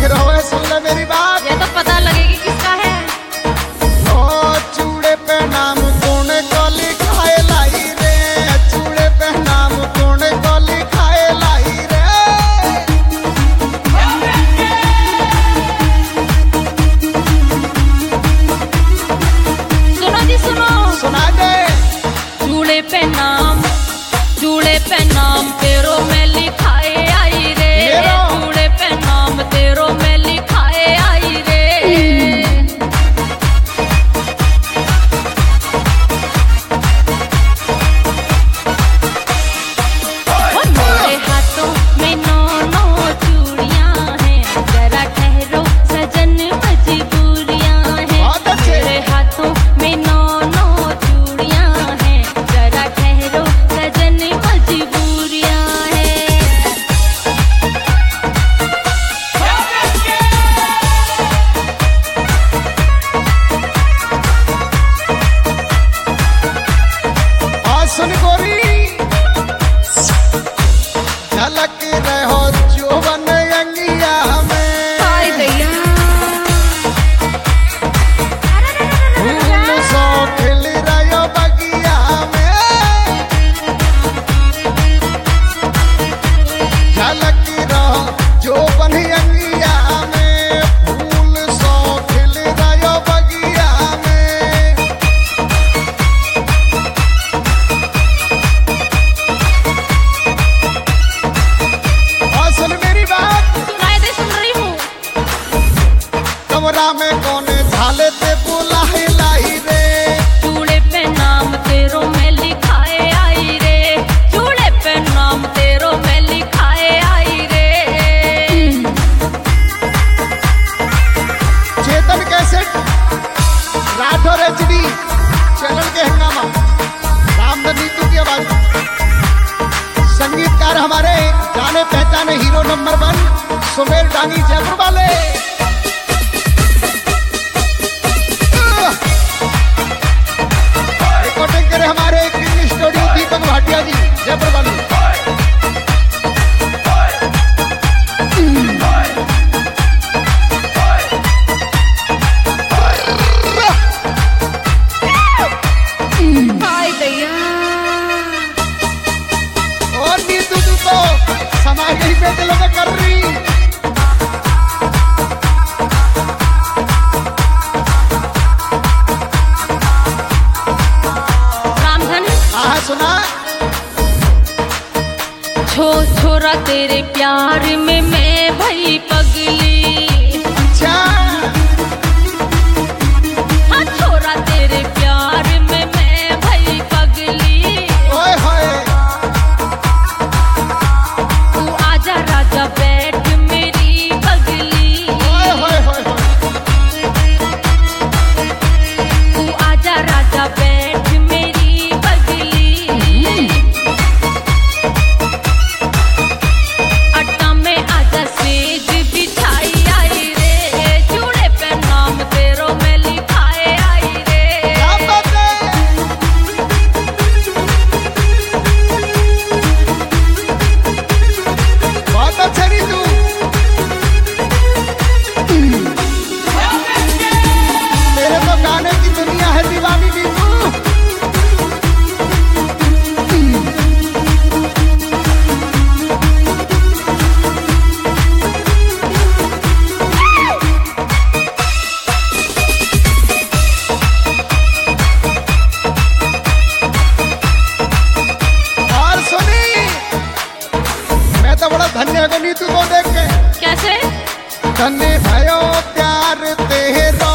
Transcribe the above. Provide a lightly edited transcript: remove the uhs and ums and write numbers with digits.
रहो है, सुन ले मेरी बात। ये तो पता लगेगी किसका है। ओ चूड़े पे नाम कौन को लिखाए लाई रे, चूड़े पे नाम कौन को लिखाए लाई रे। सुनो जी सुनो, सुना दे। चूड़े पे नाम तेरो में लिखाए आई रे, चूड़े पे नाम तेरो में लिखाए आई रे। मेरे हाथों में नौ चूड़ियां हैं, जरा ठहरो सजन मजबूरियां हैं। मेरे हाथों में नौ चूड़ियां हैं, जरा ठहरो सजन मजबूरियां हैं। और सुन गोरी, झलक रहो जोवन अंगिया में, हाय दैया, फूल सो खिल रहो बगिया में। झलक रहो जोवन अंगिया में, फूल सो खिल रहो बगिया में। और सुन मेरी बात, सुनाई दे, सुन रही हूँ। कमरा में कौन झाले ते बुलाए लाई रे। चूड़े पे नाम तेरो में लिखाए आई रे, चूड़े पे नाम तेरो में लिखाए आई रे। Chetan cassette, Rathore HD channel के हंगामा, रामधन नीतू की आवाज। संगीतकार हमारे जाने पहचाने हीरो नंबर 1 सुमेर डानी जयपुर वाले। रिकॉर्डिंग करे हमारे किंग स्टूडियो दीपक भाटिया जी जयपुर वाले। हाय दैया, और नीतू तू तो समाज ही पे दिलों में कर रही। रामधन सुना छोरा तेरे प्यार में मैं भई पगली। अच्छा, हाँ छोरा तेरे प्यार में मैं भई पगली। ओए होए, तू आजा राजा बैठ मेरी पगली। ओए होए होए होए। तू आजा राजा बैठ मेरी पगली। अड्डा में आजा सेज बिछाई आई रे, चूड़े पे नाम तेरो में लिखाए आई रे। क्या बात है? बहुत अच्छा नीतू। मेरे तो गाने की दुनिया है दीवानी नीतू। और सुनी, मैं तो बड़ा धन्य हो गया नीतू को देख के। कैसे? धन्य भयो प्यार तेरा